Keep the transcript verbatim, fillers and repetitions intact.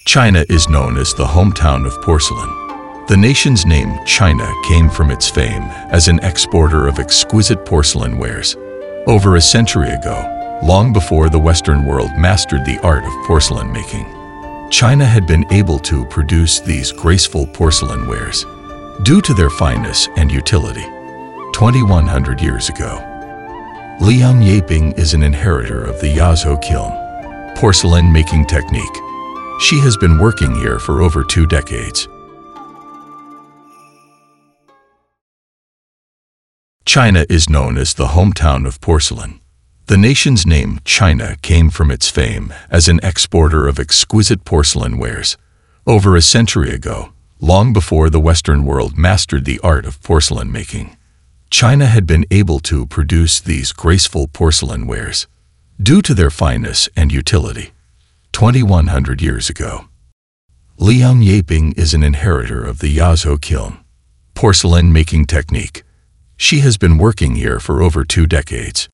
China is known as the hometown of porcelain. The nation's name, China, came from its fame as an exporter of exquisite porcelain wares. Over a century ago, long before the Western world mastered the art of porcelain making, China had been able to produce these graceful porcelain wares due to their fineness and utility. twenty-one hundred years ago, Liang Yaping is an inheritor of the Yazhou kiln porcelain making technique. She has been working here for over two decades. China is known as the hometown of porcelain. The nation's name, China, came from its fame as an exporter of exquisite porcelain wares. Over a century ago, long before the Western world mastered the art of porcelain making, China had been able to produce these graceful porcelain wares due to their fineness and utility. twenty-one hundred years ago, Liang Yaping is an inheritor of the Yazhou kiln porcelain making technique. She has been working here for over two decades.